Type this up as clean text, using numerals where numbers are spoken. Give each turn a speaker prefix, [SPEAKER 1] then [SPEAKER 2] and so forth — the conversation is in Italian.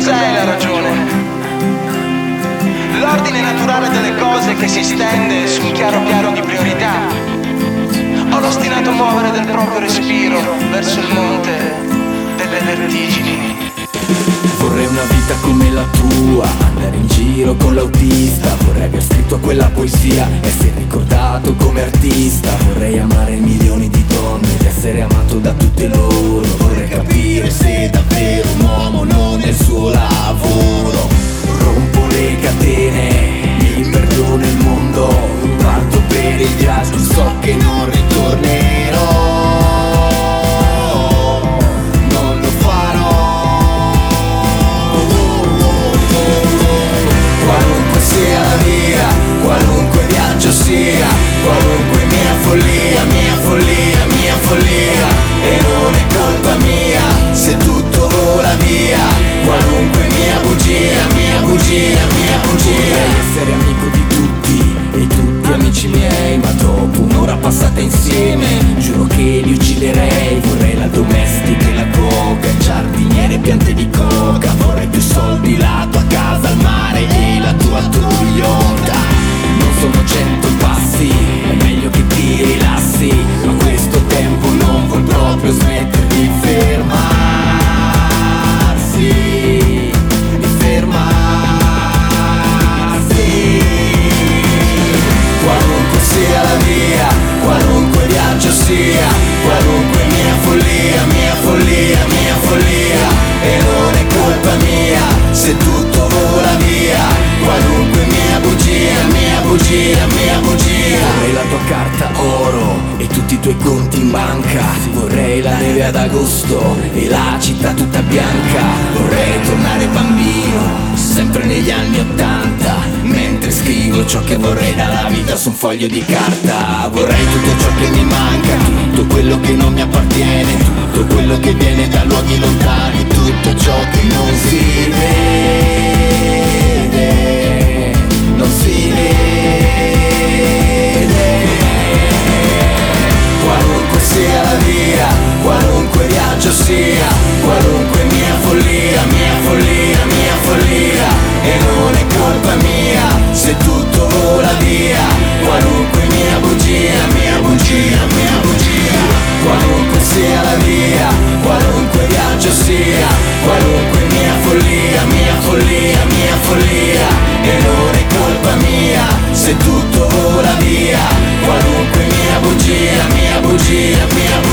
[SPEAKER 1] cos'è la ragione? L'ordine naturale delle cose che si stende su un chiaro piano di priorità, o l'ostinato muovere del proprio respiro verso il monte delle vertigini?
[SPEAKER 2] Vorrei una vita come la tua, andare in giro con l'autista. Vorrei aver scritto quella poesia, essere ricordato come artista. Vorrei amare milioni di donne ed essere amato da tutte loro. Vorrei capire se davvero un uomo non è il suo lavoro. Rompo le catene, mi perdono il mondo. Parto per il viaggio, so che non ritornerò. Sia la via, qualunque viaggio sia, qualunque mia follia, mia follia, mia follia. E non è colpa mia se tutto vola via, qualunque mia bugia, mia bugia, mia bugia. Vorrei essere amico di tutti e tutti amici miei, ma dopo un'ora passata insieme giuro che li ucciderei. Vorrei la domestica e la coca, il giardiniere e piante di coca. Vorrei più soldi, la tua casa al mare e la tua Toyota. Non sono 100 passi, è meglio che ti rilassi, ma questo tempo non vuol proprio smettere di fermarsi, di fermarsi. Qualunque sia la via, qualunque viaggio sia, qualunque mia follia, mia follia, mia follia. E non è colpa mia se tutto vola via, qualunque mia bugia, mia bugia, mia bugia. Vorrei la tua carta oro e tutti i tuoi conti in banca. Vorrei la neve ad agosto e la città tutta bianca. Vorrei tornare bambino, sempre negli anni '80, mentre scrivo ciò che vorrei dalla vita su un foglio di carta. Vorrei tutto ciò che mi manca, tutto quello che non mi appartiene, tutto quello che viene da luoghi lontani, tutto ciò che non si vede, non si vede. Qualunque sia la via, qualunque viaggio sia, qualunque mia follia, mia follia, mia follia. E non è colpa mia se tutto vola via, qualunque mia bugia, mia bugia, mia bugia. Qualunque sia la via, qualunque viaggio sia, qualunque mia follia, mia follia, mia follia. E non è colpa mia se tutto vola via, qualunque mia bugia, mia bugia, mia bugia.